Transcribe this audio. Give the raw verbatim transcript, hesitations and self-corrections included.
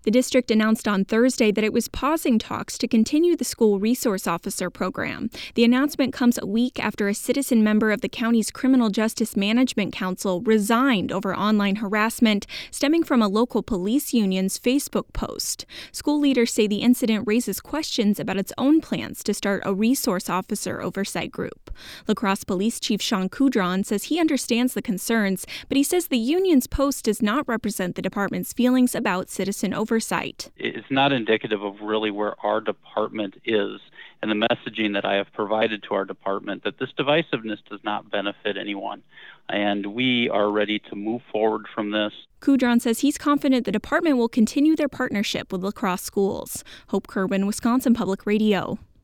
The district announced on Thursday that it was pausing talks to continue the school resource officer program. The announcement comes a week after a citizen member of the county's Criminal Justice Management Council resigned over online harassment stemming from a local police union's Facebook post. School leaders say the incident raises questions about its own plans to start a resource officer oversight group. La Crosse Police Chief Sean Coudron says he understands the concerns, but he says the union's post does not represent the department's feelings about citizen oversight. It's not indicative of really where our department is and the messaging that I have provided to our department that this divisiveness does not benefit anyone. And we are ready to move forward from this. Coudron says he's confident the department will continue their partnership with La Crosse schools. Hope Kerwin, Wisconsin Public Radio.